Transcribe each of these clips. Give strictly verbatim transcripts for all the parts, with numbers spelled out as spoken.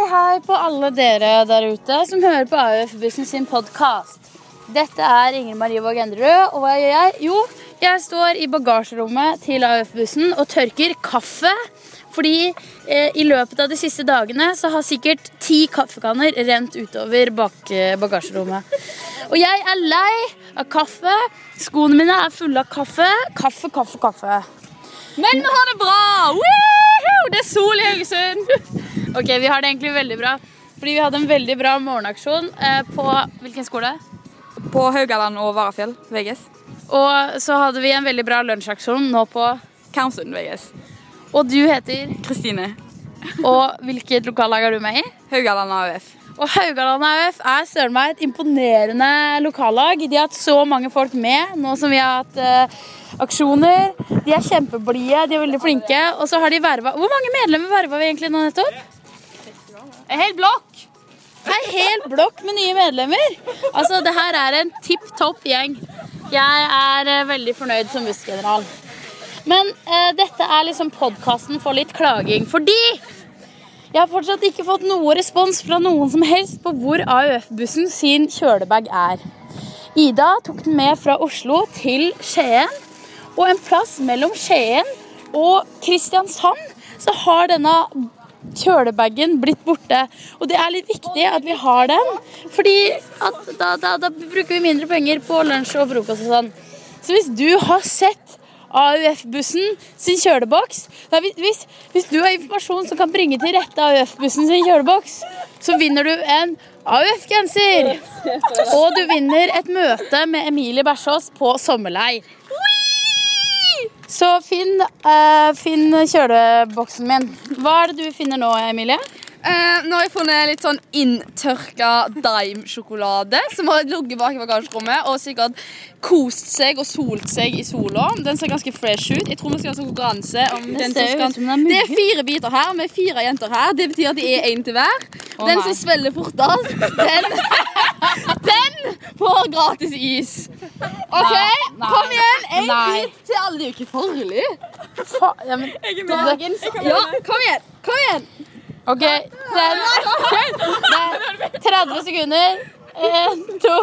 hei på alle dere der ute som hører på A U F-bussen sin podcast. Dette er Ingrid Marie Våg Enderød, og hva gjør jeg? Jo, jeg står i bagasjerommet til A U F-bussen og tørker kaffe, fordi eh, i løpet av de siste dagene så har sikkert ti kaffekanner rent utover bak eh, bagasjerommet. Og jeg er lei av kaffe, skoene mine er fulle av kaffe, kaffe, kaffe, kaffe. Men vi har det bra! Woohoo! Det er sol i Haugesund! Ok, vi har det egentlig veldig bra, fordi vi hadde en veldig bra morgenaksjon eh, på hvilken skole? På Haugaland og Varafjell, V G S. Og så hadde vi en veldig bra lunsjaksjon nå på Karmsund, V G S. Og du heter? Kristine. Og hvilket lokallag er du med i? Haugaland A U F. Og Haugaland A U F er søren meg et imponerende lokallag. De har hatt så mange folk med, nå som vi har hatt uh, aksjoner. De er kjempeblige, de er veldig flinke. Og så har de vervet. Hvor mange medlemmer vervet vi egentlig nå nettopp? En hel blokk. En hel blokk med nye medlemmer. Altså, det her er en tipp-topp gjeng. Jeg er uh, veldig fornøyd som bussgeneral. Men uh, dette er liksom podcasten for litt klaging, fordi jeg har fortsatt ikke fått noe respons fra noen som helst på hvor A U F-bussen sin kjølebag er. Ida tok den med fra Oslo til Skien, og en plass mellom Skien og Kristiansand så har denne kjølebagen blitt borte. Og det er litt viktig at vi har den, fordi at da, da, da bruker vi mindre penger på lunsj og frokost og sånn. Så hvis du har sett A U F-bussen sin kjøleboks. Hvis, hvis du har informasjon som kan bringe til rette A U F-bussen sin kjøleboks, så vinner du en A U F-genser. Og du vinner et møte med Emilie Bersås på sommerleir. Så finn, uh, finn kjøleboksen min. Hva er det du finner nå, Emilie? Uh, nå har jeg funnet litt sånn inntørka daim-sjokolade som har ligget bak i bagasjerommet og sikkert kost seg og solt seg i sola. Den ser ganske fresh ut. Jeg tror vi skal ha en konkurranse om det den ser som ut som skal... det er Det er fire biter her med fire jenter her. Det betyr at det er en til hver. Å, den nei. som svelger fortest, den, den får gratis is. Ok, Nei, nei, kom igjen. En nei. bit til alle. Det er jo ikke farlig. Fa ja, men, Dagens... Ja, kom igjen. Kom igjen. ok, den, det er tretti sekunder. En, to.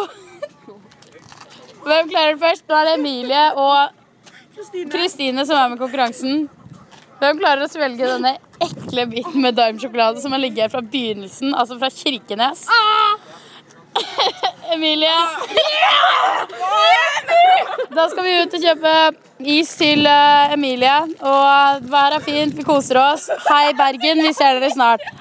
Hvem klarer det først? Nå er det Emilie og Kristine som er med i konkurransen. Hvem klarer å svelge denne ekle biten med daim-sjokolade som har ligget her fra begynnelsen, altså fra Kirkenes? Emilie. Da skal vi ut og kjøpe is til uh, Emilie. Og været er fint, vi koser oss. Hei Bergen, vi ser dere snart.